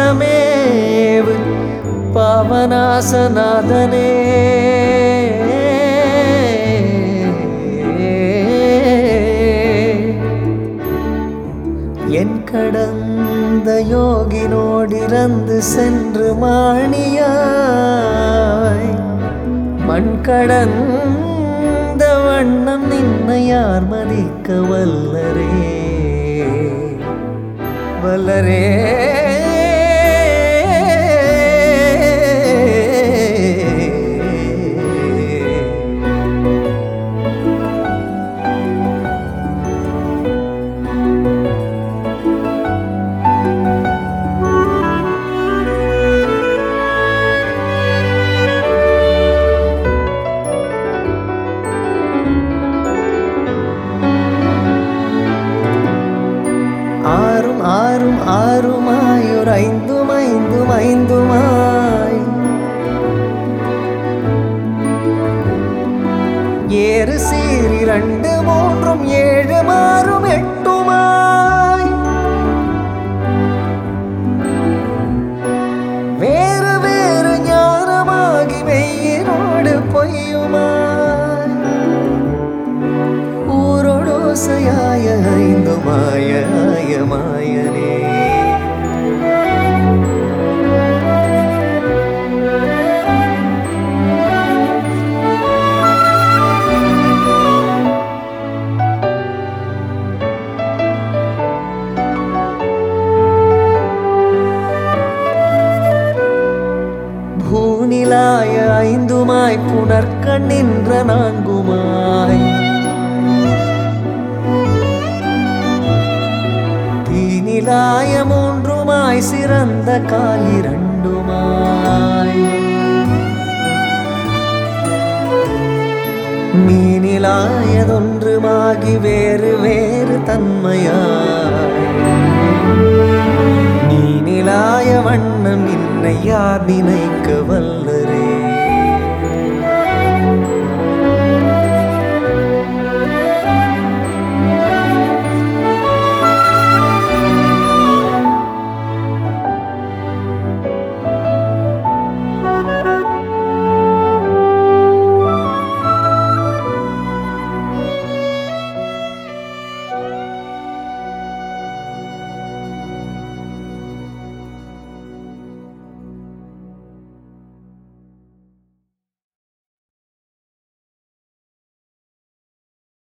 சமேவு பாவநாசநாதனே என் கடந்த யோகினோடிறந்து சென்று மாணியாய் மண் கடந்த வண்ணம் நின்னை யார் மதிக்க வல்லரே வல்லரே ஆறும் ஆறுமாய் ஐந்தும் ஐந்தும் ஐந்துமாய் ஏறு சீர் 2 3 7 மாறும் 8மாய் வேறு வேறு ஞானமாகி மெய்யினோடு பொய்யுமாய் ஊரோடோசையாய ஐந்துமாய மாயனே பூநிலாய ஐந்துமாய் புனர்கண் நின்ற 4மாய் தீநிலாய 3மாய் சிறந்த கால் 2மாய் மீனிலாயதொன்றுமாகி வேறு வேறு தன்மையாய் நீனிலாய வண்ணம் நின்னை யார் நினைக்க வல்லரே